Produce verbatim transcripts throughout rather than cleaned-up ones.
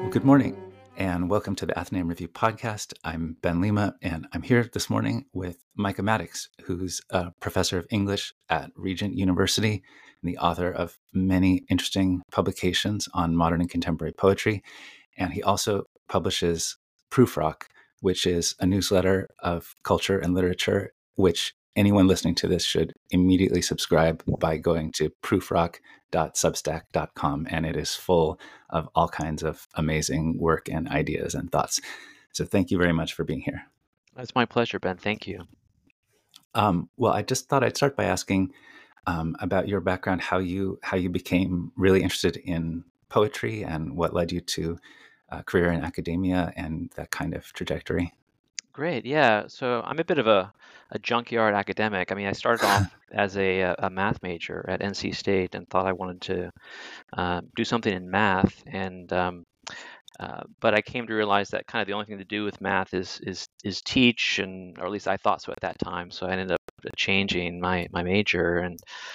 Good morning, and welcome to the Athenaeum Review podcast. I'm Ben Lima, and I'm here this morning with Micah Maddox, who's a professor of English at Regent University and the author of many interesting publications on modern and contemporary poetry. And he also publishes Proofrock, which is a newsletter of culture and literature, which anyone listening to this should immediately subscribe by going to proofrock dot substack dot com, and it is full of all kinds of amazing work and ideas and thoughts. So thank you very much for being here. It's my pleasure, Ben. Thank you. Um, well, I just thought I'd start by asking um, about your background, how you how you became really interested in poetry, and what led you to a career in academia and that kind of trajectory. Great. Yeah. So I'm a bit of a, a junkyard academic. I mean, I started off as a, a math major at N C State and thought I wanted to uh, do something in math. And um, uh, but I came to realize that kind of the only thing to do with math is is is teach, and or at least I thought so at that time. So I ended up changing my my major, and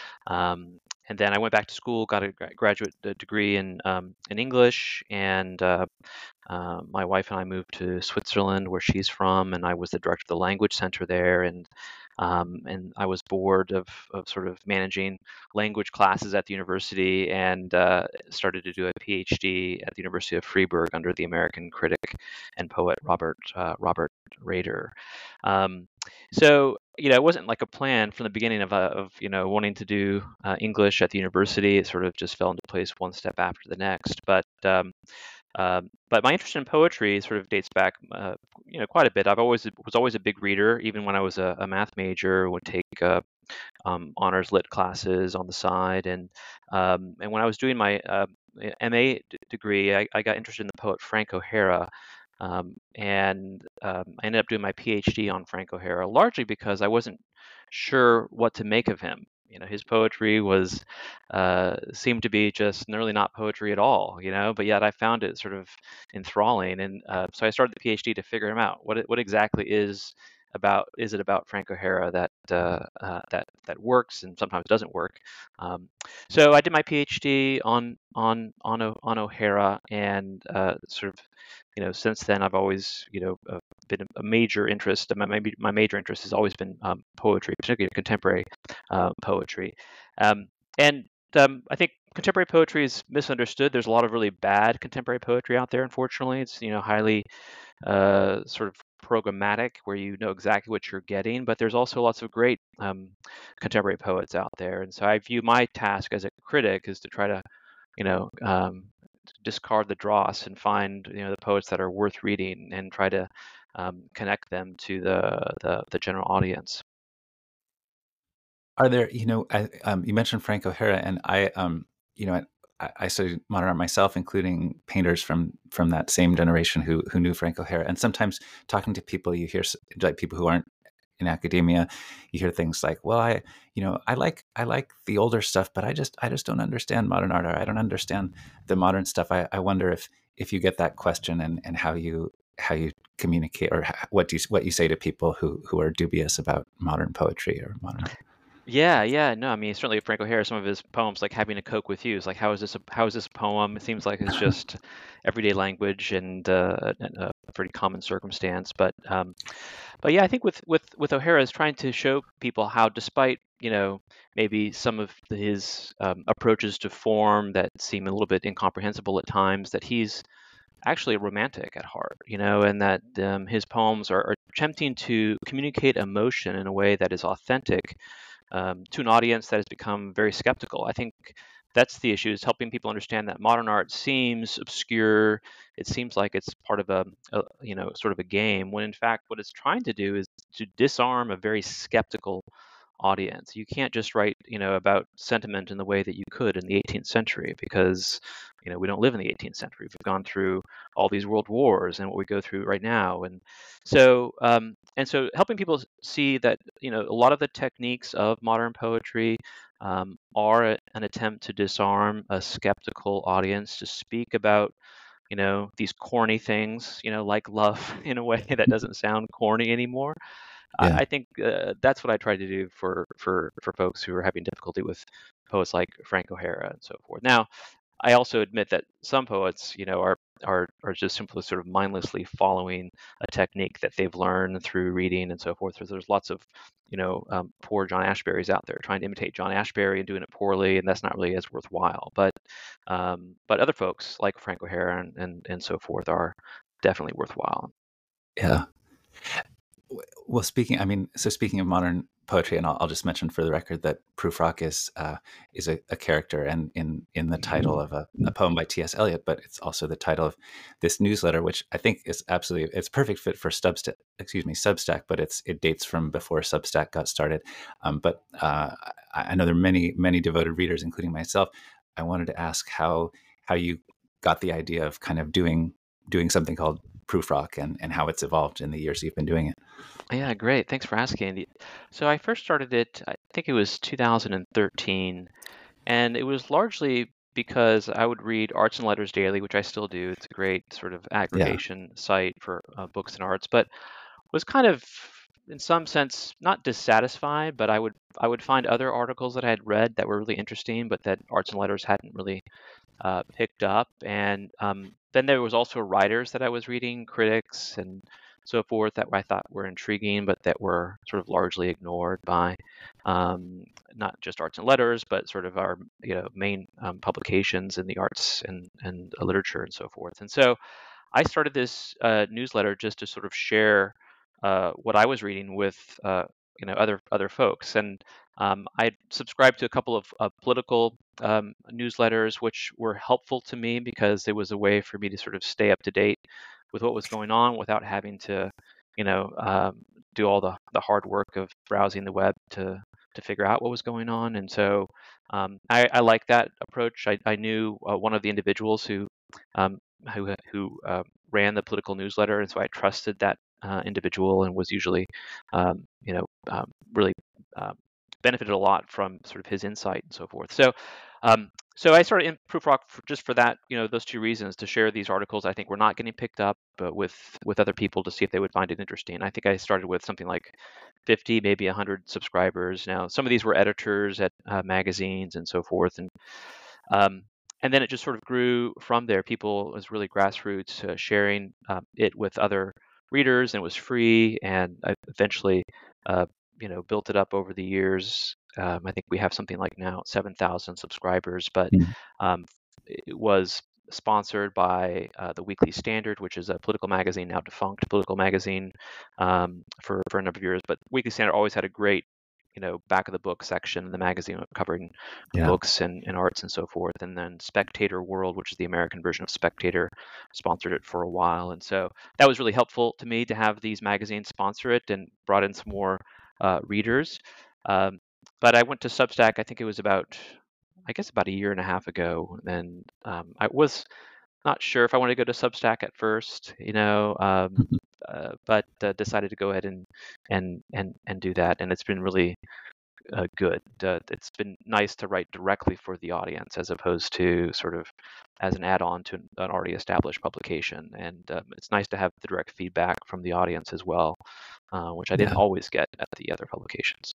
um, and then I went back to school, got a gra- graduate uh, degree in um, in English, and uh, uh, my wife and I moved to Switzerland, where she's from, and I was the director of the language center there, and um, and I was bored of, of sort of managing language classes at the university, and uh, started to do a PhD at the University of Freiburg under the American critic and poet Robert uh, Robert Rader. Um, so you know, it wasn't like a plan from the beginning of, uh, of you know, wanting to do uh, English at the university. It sort of just fell into place one step after the next. But um, um, but my interest in poetry sort of dates back, uh, you know, quite a bit. I've always was always a big reader, even when I was a, a math major. Would take uh, um, honors lit classes on the side, and um, and when I was doing my uh, M A d- degree, I, I got interested in the poet Frank O'Hara. Um, and um, I ended up doing my PhD on Frank O'Hara, largely because I wasn't sure what to make of him. You know, his poetry was uh, seemed to be just really not poetry at all. You know, but yet I found it sort of enthralling, and uh, so I started the PhD to figure him out. What it- what exactly is about is it about Frank O'Hara that uh, uh, that that works and sometimes doesn't work. Um, so I did my PhD on on on O- on O'Hara, and uh, sort of you know since then I've always you know uh, been a major interest. My my, my major interest has always been um, poetry, particularly contemporary uh, poetry, um, and um, I think contemporary poetry is misunderstood. There's a lot of really bad contemporary poetry out there. Unfortunately, it's you know highly uh, sort of programmatic, where you know exactly what you're getting. But there's also lots of great um, contemporary poets out there, and so I view my task as a critic is to try to, you know, um, discard the dross and find you know the poets that are worth reading and try to um, connect them to the, the the general audience. Are there, you know, I, um, you mentioned Frank O'Hara, and I, um, you know, I, I studied modern art myself, including painters from from that same generation who who knew Frank O'Hara. And sometimes talking to people, you hear s- like people who aren't in academia, you hear things like, "Well, I, you know, I like I like the older stuff, but I just I just don't understand modern art, or I don't understand the modern stuff." I, I wonder if if you get that question, and and how you how you communicate, or h- what do you what you say to people who who are dubious about modern poetry or modern art. Yeah, yeah, no, I mean certainly Frank O'Hara, some of his poems, like "Having a Coke with You," is like, how is this a how is this a poem? It seems like it's just everyday language and uh, a a pretty common circumstance. But um, but yeah, I think with with with O'Hara is trying to show people how, despite you know maybe some of his um, approaches to form that seem a little bit incomprehensible at times, that he's actually a romantic at heart, you know, and that um, his poems are, are attempting to communicate emotion in a way that is authentic um, to an audience that has become very skeptical. I think that's the issue, is helping people understand that modern art seems obscure. It seems like it's part of a, a you know sort of a game, when in fact what it's trying to do is to disarm a very skeptical audience. You can't just write, you know, about sentiment in the way that you could in the eighteenth century, because, you know, we don't live in the eighteenth century. We've gone through all these world wars and what we go through right now, and so um, and so helping people see that, you know, a lot of the techniques of modern poetry um, are a- an attempt to disarm a skeptical audience, to speak about you know these corny things, you know, like love, in a way that doesn't sound corny anymore. Yeah. I, I think uh, that's what I try to do for for for folks who are having difficulty with poets like Frank O'Hara and so forth. Now, I also admit that some poets, you know, are are are just simply sort of mindlessly following a technique that they've learned through reading and so forth. There's, there's lots of, you know, um, poor John Ashberys out there trying to imitate John Ashbery and doing it poorly, and that's not really as worthwhile. But um, but other folks like Frank O'Hara and, and and so forth are definitely worthwhile. Yeah. Well, speaking, I mean, so speaking of modern poetry, and I'll, I'll just mention for the record that Prufrock is uh, is a, a character, and in in the title of a, a poem by T S. Eliot, but it's also the title of this newsletter, which I think is absolutely it's perfect fit for Substack. Excuse me, Substack, but it's it dates from before Substack got started. Um, but uh, I, I know there are many many devoted readers, including myself. I wanted to ask how how you got the idea of kind of doing doing something called Prufrock, and and how it's evolved in the years you've been doing it. Yeah, great. Thanks for asking. So I first started it, I think it was two thousand thirteen, and it was largely because I would read Arts and Letters Daily, which I still do. It's a great sort of Yeah. aggregation site for uh, books and arts, but was kind of, in some sense, not dissatisfied, but I would I would find other articles that I had read that were really interesting, but that Arts and Letters hadn't really uh, picked up. And um, then there was also writers that I was reading, critics and so forth, that I thought were intriguing, but that were sort of largely ignored by um, not just Arts and Letters, but sort of our you know main um, publications in the arts and and literature and so forth. And so I started this uh, newsletter just to sort of share uh, what I was reading with uh, you know other other folks, and um, I subscribed to a couple of uh, political um, newsletters, which were helpful to me because it was a way for me to sort of stay up to date with what was going on without having to, you know, um, do all the the hard work of browsing the web to to figure out what was going on. And so um, I, I like that approach. I, I knew uh, one of the individuals who um, who who uh, ran the political newsletter, and so I trusted that uh, individual and was usually, um, you know, um, really uh, benefited a lot from sort of his insight and so forth. So, um, so I started in Proofrock for, just for that, you know, those two reasons, to share these articles I think were not getting picked up, but with with other people to see if they would find it interesting. I think I started with something like fifty, maybe one hundred subscribers. Now, some of these were editors at uh, magazines and so forth, and um, and then it just sort of grew from there. People, it was really grassroots, uh, sharing um, it with other readers, and it was free. And I eventually, uh, you know, built it up over the years. Um, I think we have something like now seven thousand subscribers, but Mm. um, it was sponsored by uh, the Weekly Standard, which is a political magazine, now defunct political magazine, um, for for a number of years. But Weekly Standard always had a great, you know, back of the book section in the magazine covering Yeah. books and, and arts and so forth. And then Spectator World, which is the American version of Spectator, sponsored it for a while. And so that was really helpful to me to have these magazines sponsor it, and brought in some more uh, readers. Um, but I went to Substack, I think it was about, I guess about a year and a half ago. And um, I was not sure if I wanted to go to Substack at first, you know, um, uh, but uh, decided to go ahead and and and and do that. And it's been really uh, good. Uh, it's been nice to write directly for the audience as opposed to sort of as an add-on to an already established publication. And um, it's nice to have the direct feedback from the audience as well, uh, which I didn't Yeah. always get at the other publications.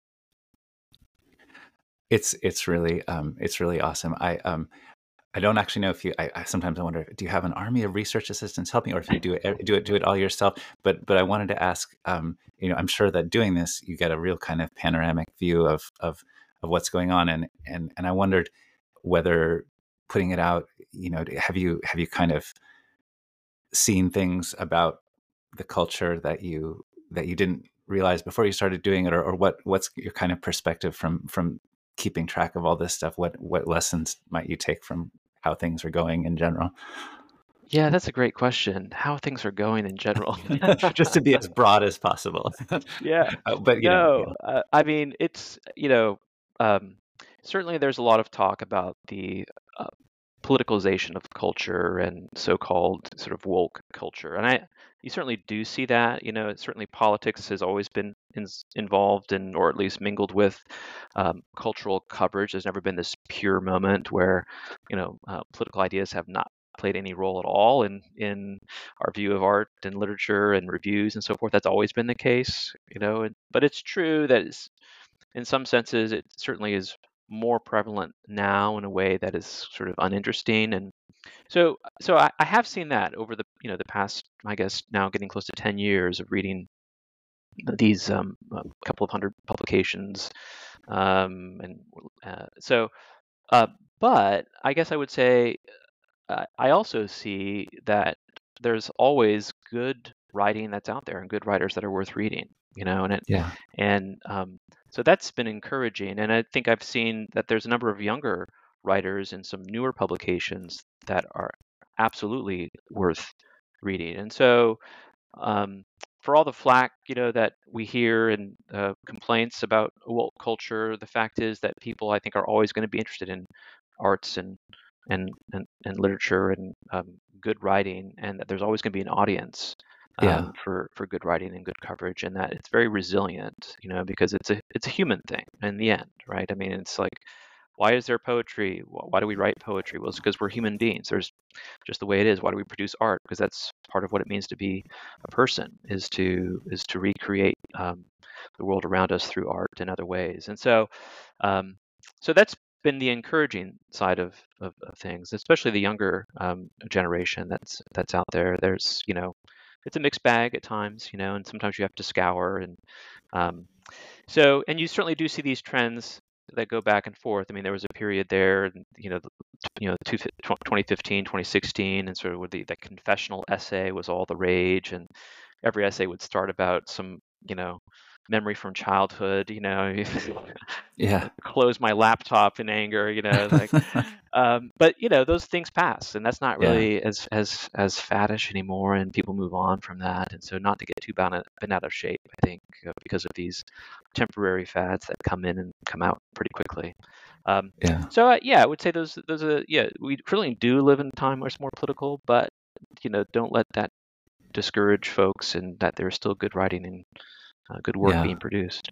It's it's really um, it's really awesome. I um, I don't actually know if you. I, I sometimes I wonder, do you have an army of research assistants helping, or if you do it do it do it all yourself? But but I wanted to ask. Um, you know, I'm sure that doing this, you get a real kind of panoramic view of of of what's going on, and and and I wondered whether putting it out. You know, have you have you kind of seen things about the culture that you that you didn't realize before you started doing it, or, or what what's your kind of perspective from from keeping track of all this stuff? What what lessons might you take from how things are going in general? Yeah, that's a great question. How things are going in general. Just to be as broad as possible. Yeah. Uh, but you know, No, yeah. uh, I mean, it's, you know, um, certainly there's a lot of talk about the uh, politicalization of culture and so-called sort of woke culture. And I, you certainly do see that, you know, certainly politics has always been in, involved in, or at least mingled with um, cultural coverage. There's never been this pure moment where, you know, uh, political ideas have not played any role at all in in our view of art and literature and reviews and so forth. That's always been the case, you know. And, but it's true that it's, in some senses, it certainly is more prevalent now in a way that is sort of uninteresting. And so so I, I have seen that over the you know the past, I guess now getting close to ten years of reading these um, a couple of hundred publications. Um, and uh, so uh, but I guess I would say uh, I also see that there's always good writing that's out there and good writers that are worth reading, you know, and it, Yeah. and um, so that's been encouraging. And I think I've seen that there's a number of younger writers and some newer publications that are absolutely worth reading. And so um, for all the flack, you know, that we hear and uh, complaints about woke culture, the fact is that people, I think, are always going to be interested in arts and and and, and literature and um, good writing, and that there's always going to be an audience Yeah. um, for for good writing and good coverage, and that it's very resilient, you know, because it's a it's a human thing in the end, right? I mean, it's like, why is there poetry? Wh- Why do we write poetry? Well, it's because we're human beings. There's just the way it is. Why do we produce art? Because that's part of what it means to be a person, is to is to recreate um, the world around us through art in other ways. And so, um, so that's been the encouraging side of, of, of things, especially the younger um, generation that's that's out there. There's you know, it's a mixed bag at times, you know, and sometimes you have to scour and um, so, and you certainly do see these trends that go back and forth. I mean, there was a period there, you know, the- you know, two, twenty fifteen, twenty sixteen, and sort of with the, the confessional essay was all the rage, and every essay would start about some, you know, memory from childhood, you know, Yeah. close my laptop in anger, you know, like, um, but you know, those things pass, and that's not Yeah. really as as as faddish anymore, and people move on from that. And so, not to get too bent, bent out of shape, I think, uh, because of these temporary fads that come in and come out pretty quickly. Um, Yeah. so, uh, yeah, I would say those those are yeah, we really do live in a time where it's more political, but you know, don't let that discourage folks, and that there's still good writing and uh, good work Yeah. being produced.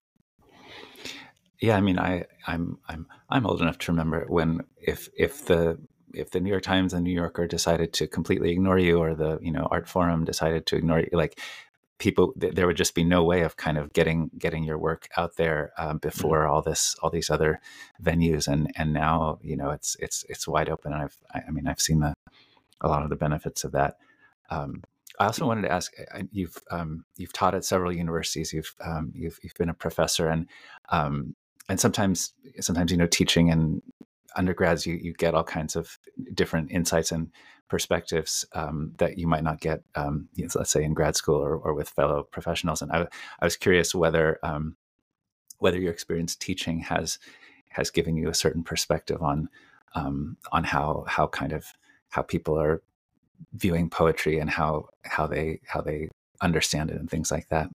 Yeah, I mean, I, I'm, I'm, I'm old enough to remember when if if the if the New York Times and New Yorker decided to completely ignore you, or the you know Art Forum decided to ignore you, like people, th- there would just be no way of kind of getting getting your work out there um, Mm. before all this all these other venues, and and now you know it's it's it's wide open. And I've I, I mean I've seen the a lot of the benefits of that. Um, I also wanted to ask, I- you've um, you've taught at several universities. You've um, you've you've been a professor, and um, and sometimes sometimes you know teaching in undergrads, you you get all kinds of different insights and perspectives um, that you might not get, um, you know, let's say in grad school, or, or with fellow professionals. And I I was curious whether um, whether your experience teaching has has given you a certain perspective on um, on how how kind of how people are viewing poetry, and how how they how they understand it and things like that.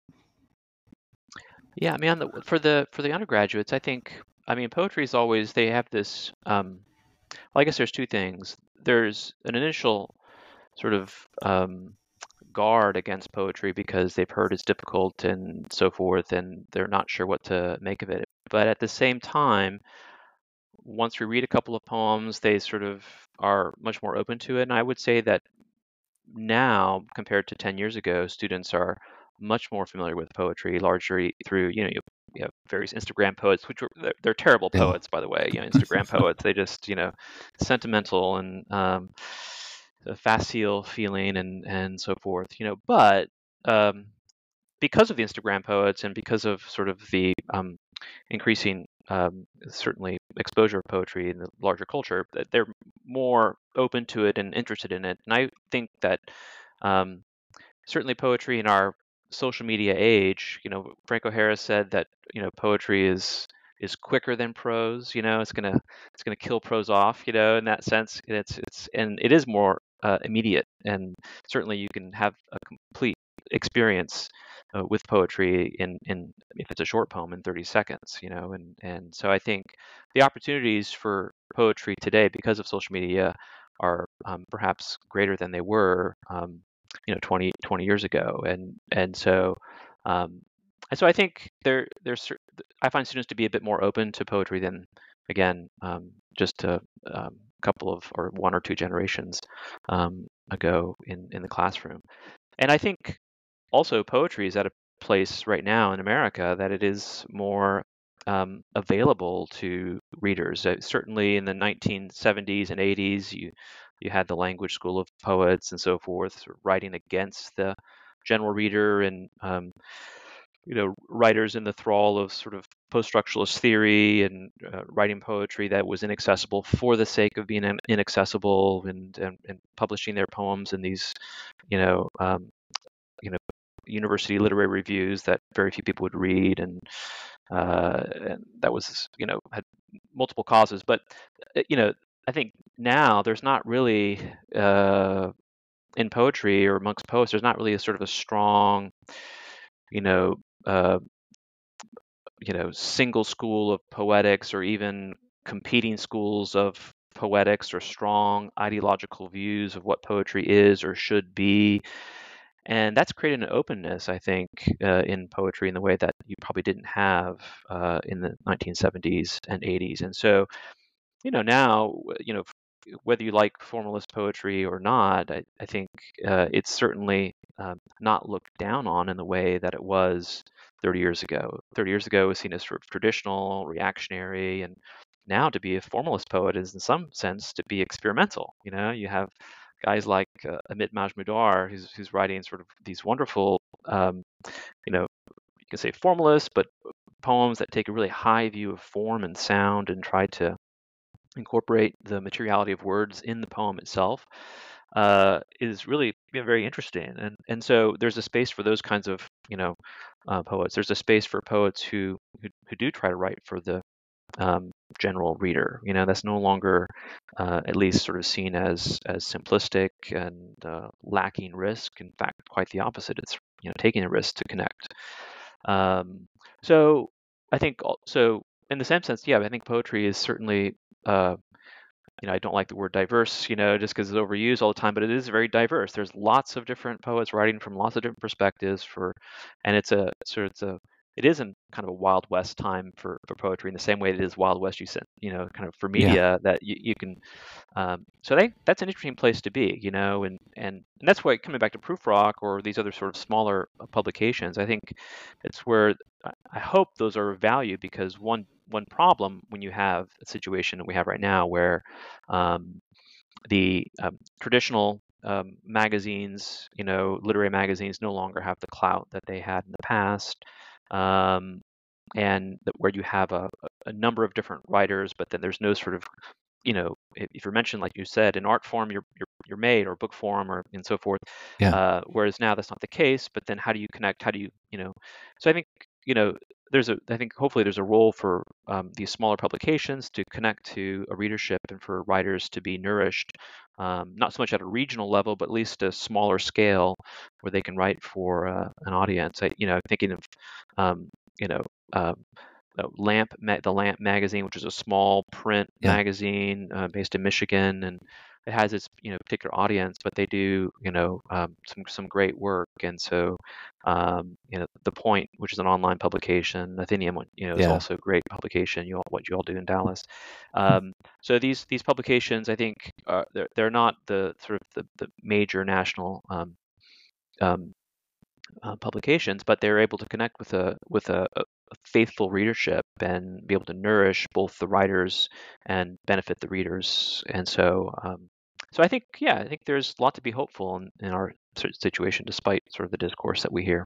Yeah, I mean, on the, for the for the undergraduates, I think, I mean, poetry is always, they have this. Um, well, I guess there's two things. There's an initial sort of um, guard against poetry because they've heard it's difficult and so forth, and they're not sure what to make of it. But at the same time, once we read a couple of poems, they sort of are much more open to it. And I would say that now, compared to ten years ago, students are much more familiar with poetry, largely through, you know, you, you have various Instagram poets, which are, they're, they're terrible Yeah. poets, by the way. You know, Instagram poets, they just, you know, sentimental and um, a facile feeling and and so forth, you know. But um, because of the Instagram poets and because of sort of the um, increasing, um, certainly, exposure of poetry in the larger culture, that they're more open to it and interested in it. And I think that um, certainly poetry in our social media age, you know, Franco Harris said that, you know, poetry is is quicker than prose. You know, it's gonna it's gonna kill prose off. You know, in that sense, and it's it's and it is more uh, immediate, and certainly you can have a complete experience uh, with poetry in in if it's a short poem in thirty seconds. You know, and and so I think the opportunities for poetry today, because of social media, are um, perhaps greater than they were um, you know twenty, twenty years ago. And and so um, and so I think there there's cer- I find students to be a bit more open to poetry than, again, um, just a um, couple of, or one or two generations um, ago in in the classroom. And I think also poetry is at a place right now in America that it is more um, available to readers. Uh, certainly in the nineteen seventies and eighties, you you had the language school of poets and so forth, sort of writing against the general reader, and um, you know, writers in the thrall of sort of post-structuralist theory, and uh, writing poetry that was inaccessible for the sake of being in- inaccessible, and, and and publishing their poems in these, you know, um, you know, university literary reviews that very few people would read, and, uh, and that was, you know, had multiple causes. But uh, you know, I think now there's not really uh, in poetry or amongst poets, there's not really a sort of a strong, you know, uh, you know, single school of poetics, or even competing schools of poetics, or strong ideological views of what poetry is or should be. And that's created an openness, I think, uh, in poetry in the way that you probably didn't have uh, in the nineteen seventies and eighties. And so, you know, now, you know, whether you like formalist poetry or not, I, I think uh, it's certainly um, not looked down on in the way that it was thirty years ago. thirty years ago, it was seen as sort of traditional, reactionary, and now to be a formalist poet is, in some sense, to be experimental. You know, you have guys like uh, Amit Majmudar, who's, who's writing sort of these wonderful, um, you know, you can say formalist, but poems that take a really high view of form and sound and try to incorporate the materiality of words in the poem itself, uh, is really, you know, very interesting. And and so there's a space for those kinds of, you know, uh, poets. There's a space for poets who, who who do try to write for the um, general reader. You know, that's no longer uh, at least sort of seen as as simplistic and uh, lacking risk. In fact, quite the opposite. It's, you know, taking a risk to connect. Um, so I think al- so in the same sense, yeah, I think poetry is certainly, uh, you know, I don't like the word diverse, you know, just because it's overused all the time, but it is very diverse. There's lots of different poets writing from lots of different perspectives for, and it's a sort of, it's a, it isn't kind of a Wild West time for, for poetry in the same way it is Wild West, you said, you know, kind of for Yeah. media, that you, you can, um, so I think that's an interesting place to be, you know, and, and, and that's why, coming back to Proofrock or these other sort of smaller uh, publications, I think it's where I I hope those are valued, because one, one problem when you have a situation that we have right now where um, the um, traditional um, magazines, you know, literary magazines, no longer have the clout that they had in the past, um, and that where you have a, a number of different writers, but then there's no sort of, you know, if, if you're mentioned, like you said, in art form, you're you're you're made, or book form, or and so forth. Yeah. Uh, whereas now that's not the case. But then how do you connect? How do you, you know? So I think, you know, there's a, I think hopefully there's a role for um, these smaller publications to connect to a readership, and for writers to be nourished, um, not so much at a regional level, but at least a smaller scale where they can write for uh, an audience. I, you know, thinking of, um, you know. Um, uh, Lamp, ma- the Lamp magazine, which is a small print Yeah. magazine uh, based in Michigan, and it has its, you know, particular audience, but they do, you know, um, some some great work. And so, um, you know, The Point, which is an online publication, Athenaeum, you know, is Yeah. also a great publication. You all, what you all do in Dallas. Um, so these these publications, I think, are, they're they're not the sort of the, the major national um, um, uh, publications, but they're able to connect with a with a, a faithful readership, and be able to nourish both the writers and benefit the readers. And so, um, so I think, yeah, I think there's a lot to be hopeful in, in our sort of situation, despite sort of the discourse that we hear.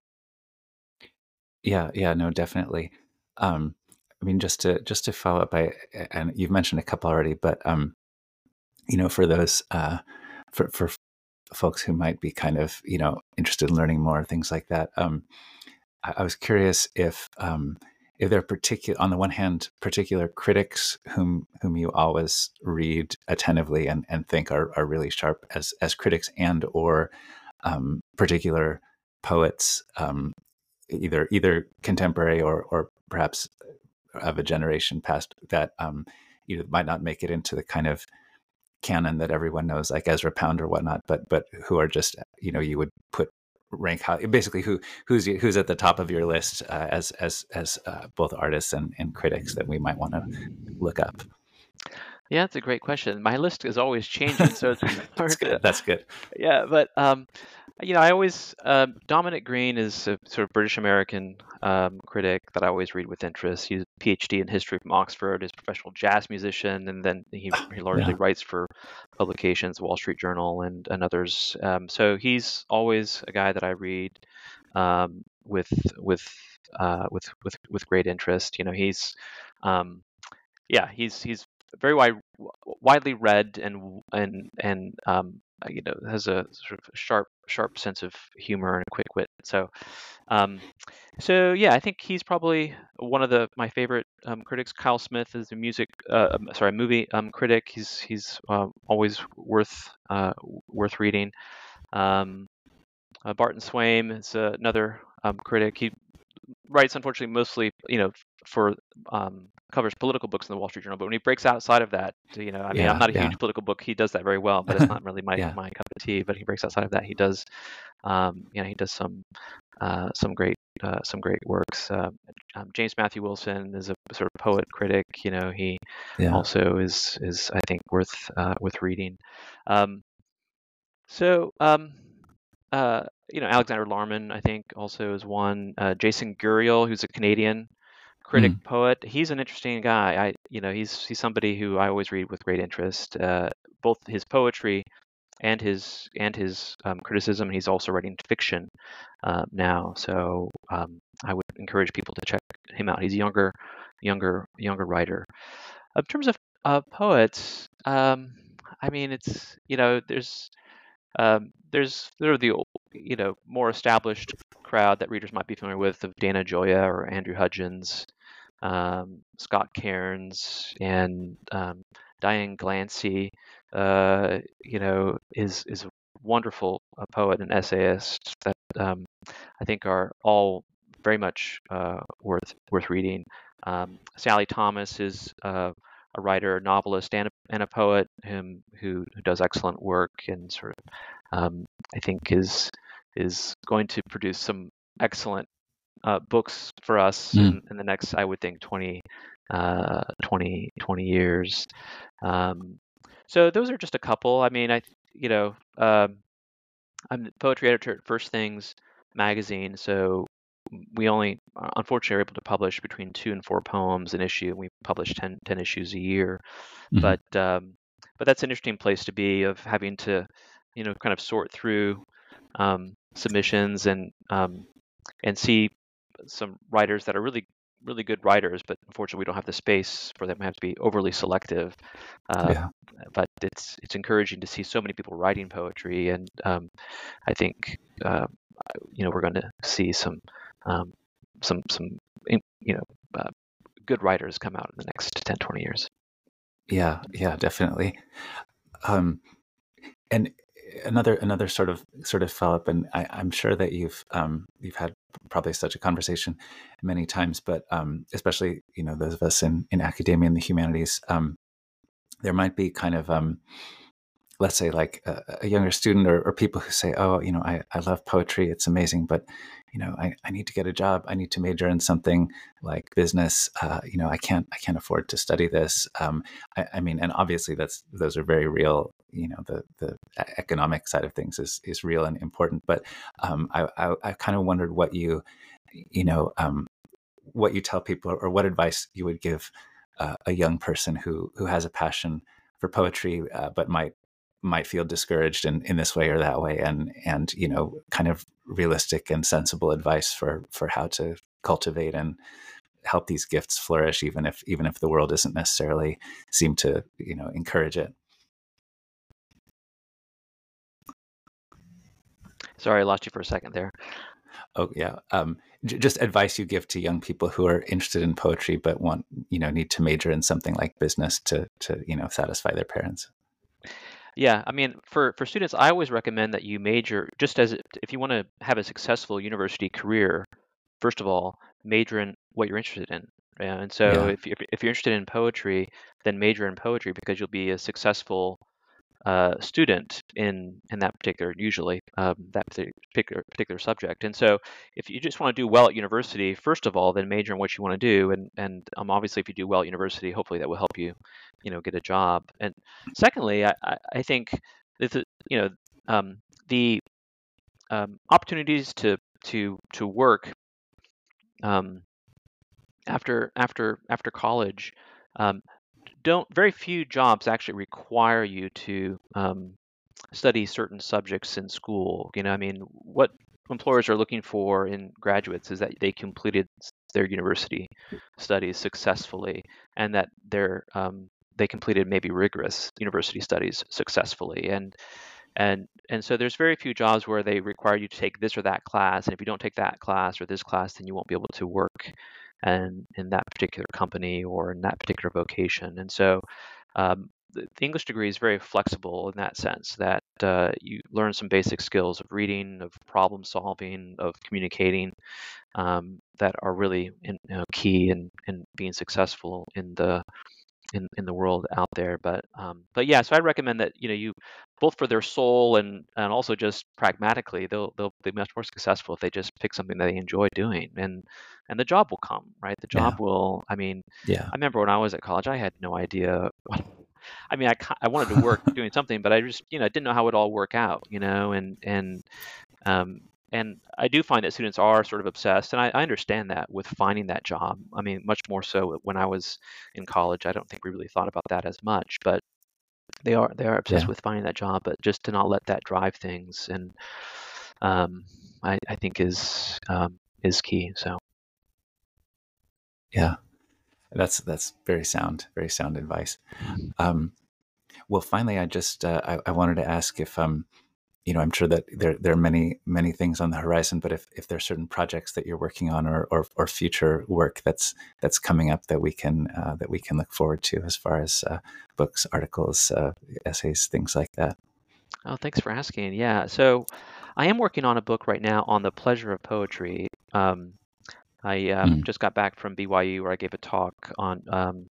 Yeah. Yeah. No, definitely. Um, I mean, just to just to follow up, I and you've mentioned a couple already, but um, you know, for those uh, for for folks who might be kind of, you know, interested in learning more, things like that. Um, I, I was curious if um, if there are particular, on the one hand, particular critics whom whom you always read attentively and, and think are, are really sharp as as critics, and or um, particular poets, um, either either contemporary or or perhaps of a generation past, that um, you know, might not make it into the kind of canon that everyone knows, like Ezra Pound or whatnot, but but who are just, you know, you would put rank high, basically who who's who's at the top of your list uh, as as as uh, both artists and, and critics that we might want to look up. Yeah, that's a great question. My list is always changing, so it's That's hard to, good. That's good. yeah, but um, You know, I always uh, Dominic Green is a sort of British American um, critic that I always read with interest. He's a PhD in history from Oxford, is a professional jazz musician, and then he, he largely Yeah. writes for publications, Wall Street Journal, and and others. Um, so he's always a guy that I read um, with with uh, with with with great interest. You know, he's um, yeah, he's he's very wide, widely read and and and um, uh, you know has a sort of sharp sharp sense of humor and a quick wit. So um, so yeah, I think he's probably one of the my favorite um, critics. Kyle Smith is a music uh, um, sorry movie um, critic. He's he's uh, always worth uh, worth reading. Um, uh, Barton Swaim is uh, another um, critic. He writes, unfortunately, mostly, you know, for um, covers political books in the Wall Street Journal. But when he breaks outside of that, you know, I mean, I'm Yeah. not a Yeah. huge political book. He does that very well, but it's not really my Yeah. my cup of tea. But he breaks outside of that. He does, um, you know, he does some uh, some great uh, some great works. Uh, um, James Matthew Wilson is a sort of poet critic. You know, he Yeah. also is is I think worth uh, worth reading. Um, so. Um, uh, you know, Alexander Larman, I think, also is one. Uh, Jason Guriel, who's a Canadian critic Mm. poet, he's an interesting guy. I, you know, he's he's somebody who I always read with great interest. Uh, both his poetry and his and his um, criticism. He's also writing fiction uh, now, so um, I would encourage people to check him out. He's a younger, younger, younger writer. In terms of uh, poets, um, I mean, it's you know, there's um, there's there are the you know more established crowd that readers might be familiar with of Dana Gioia or Andrew Hudgens, um, Scott Cairns, and um, Diane Glancy. Uh, you know, is is a wonderful uh, poet and essayist that um, I think are all very much uh, worth worth reading. Um, Sally Thomas is uh, a writer, novelist, and a, and a poet whom, who who does excellent work and sort of um, I think is is going to produce some excellent uh, books for us Mm. in, in the next, I would think, twenty, uh, twenty, twenty years. Um, so those are just a couple. I mean, I you know um, I'm the poetry editor at First Things magazine, so we only uh, unfortunately are able to publish between two and four poems an issue. We publish ten, ten issues a year, Mhm. but um, but that's an interesting place to be of having to you know kind of sort through um, submissions and um, and see some writers that are really really good writers, but unfortunately we don't have the space for them. We have to be overly selective. Um, Yeah. but it's it's encouraging to see so many people writing poetry, and um, I think uh, you know we're going to see some um, some some you know uh, good writers come out in the next ten, twenty years. Yeah. Yeah. Definitely. Um, and another another sort of sort of follow up, and I, I'm sure that you've um, you've had probably such a conversation many times, but um, especially you know those of us in in academia and the humanities, um, there might be kind of um, let's say like a, a younger student or, or people who say, oh, you know, I, I love poetry. It's amazing, but, you know, I, I need to get a job. I need to major in something like business. Uh, you know, I can't, I can't afford to study this. Um, I, I mean, and obviously that's, those are very real, you know, the, the economic side of things is, is real and important. But um, I, I, I kind of wondered what you, you know, um, what you tell people or what advice you would give uh, a young person who, who has a passion for poetry, uh, but might might feel discouraged in, in this way or that way, and and you know kind of realistic and sensible advice for for how to cultivate and help these gifts flourish, even if even if the world doesn't necessarily seem to you know encourage it. Sorry, I lost you for a second there. Oh yeah, um, j- just advice you give to young people who are interested in poetry but want you know need to major in something like business to to you know satisfy their parents. Yeah, I mean, for for students, I always recommend that you major just as if you want to have a successful university career. First of all, major in what you're interested in. Yeah, and so Yeah. if you if you're interested in poetry, then major in poetry because you'll be a successful uh, student in in that particular usually um, that particular particular subject. And so if you just want to do well at university, first of all, then major in what you want to do. And and um, obviously, if you do well at university, hopefully that will help you, you know, get a job. And secondly, I I, I think that the, you know um, the um, opportunities to to to work um, after after after college. Um, don't Very few jobs actually require you to um, study certain subjects in school. You know, I mean, what employers are looking for in graduates is that they completed s- their university studies successfully, and that they're um, they completed maybe rigorous university studies successfully. And and and so there's very few jobs where they require you to take this or that class, and if you don't take that class or this class, then you won't be able to work and in that particular company or in that particular vocation. And so um, the, the English degree is very flexible in that sense, that uh, you learn some basic skills of reading, of problem solving, of communicating, um, that are really in, you know, key in, in being successful in the in, in the world out there. But um, but yeah, so I recommend that, you know, you, both for their soul and and also just pragmatically, they'll they'll be much more successful if they just pick something that they enjoy doing, and and the job will come, right? The Yeah. job will. I mean, Yeah. I remember when I was at college, I had no idea. I mean, I ki- I wanted to work doing something, but I just, you know, didn't know how it would all work out, you know, and and um, and I do find that students are sort of obsessed, and I, I understand that with finding that job. I mean, much more so when I was in college. I don't think we really thought about that as much, but they are they are obsessed Yeah. with finding that job. But just to not let that drive things, and um, I, I think is um, is key. So Yeah. That's that's very sound, very sound advice. Um, well, finally, I just uh, I, I wanted to ask if um, you know, I'm sure that there there are many many things on the horizon, but if if there are certain projects that you're working on, or or, or future work that's that's coming up that we can uh, that we can look forward to, as far as uh, books, articles, uh, essays, things like that. oh, thanks for asking. Yeah, so I am working on a book right now on the pleasure of poetry. Um, I um, Mm. just got back from B Y U where I gave a talk on um,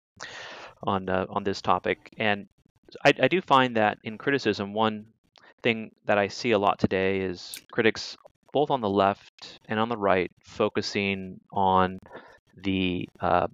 on uh, on this topic, and I, I do find that in criticism, one thing that I see a lot today is critics, both on the left and on the right, focusing on the uh,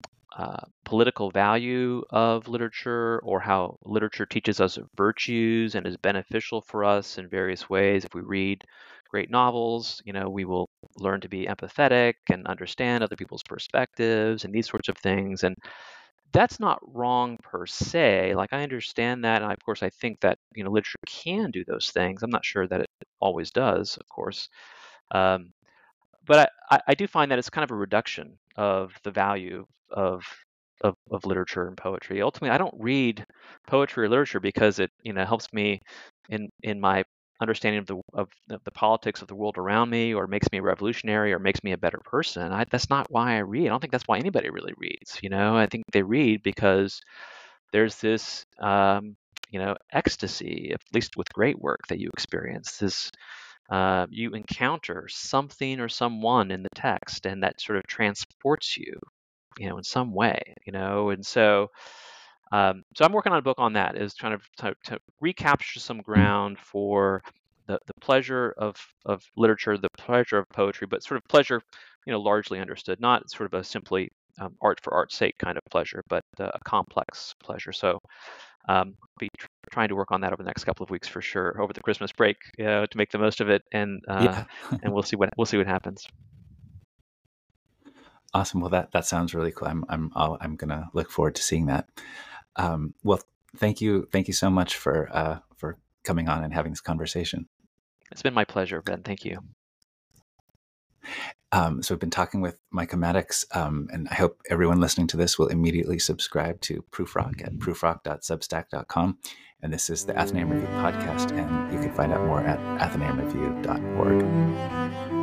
uh, political value of literature, or how literature teaches us virtues and is beneficial for us in various ways. If we read great novels, you know, we will learn to be empathetic and understand other people's perspectives and these sorts of things. And that's not wrong per se. Like, I understand that, and of course I think that, you know, literature can do those things. I'm not sure that it always does, of course. Um, but I, I I do find that it's kind of a reduction of the value of of, of literature and poetry. Ultimately, I don't read poetry or literature because it, you know, helps me in in my understanding of the of the, the politics of the world around me, or makes me a revolutionary, or makes me a better person. I, that's not why I read. I don't think that's why anybody really reads. You know, I think they read because there's this um, you know, ecstasy, at least with great work, that you experience. This uh, you encounter something or someone in the text, and that sort of transports you, you know, in some way, you know. And so, um, so I'm working on a book on that, is trying to, to, to recapture some Mm. ground for the, the pleasure of, of literature, the pleasure of poetry, but sort of pleasure, you know, largely understood, not sort of a simply um, art for art's sake kind of pleasure, but uh, a complex pleasure. So um, be tr- trying to work on that over the next couple of weeks for sure, over the Christmas break, you know, to make the most of it, and uh, Yeah. and we'll see what we'll see what happens. Awesome. Well, that that sounds really cool. I'm I'm I'll, I'm gonna look forward to seeing that. Um, well, thank you, thank you so much for uh, for coming on and having this conversation. It's been my pleasure, Ben. Thank you. Um, so I've been talking with Micah Maddox, um, and I hope everyone listening to this will immediately subscribe to Proofrock at proofrock dot substack dot com. And this is the Athenaeum Review podcast, and you can find out more at athenaeum review dot org.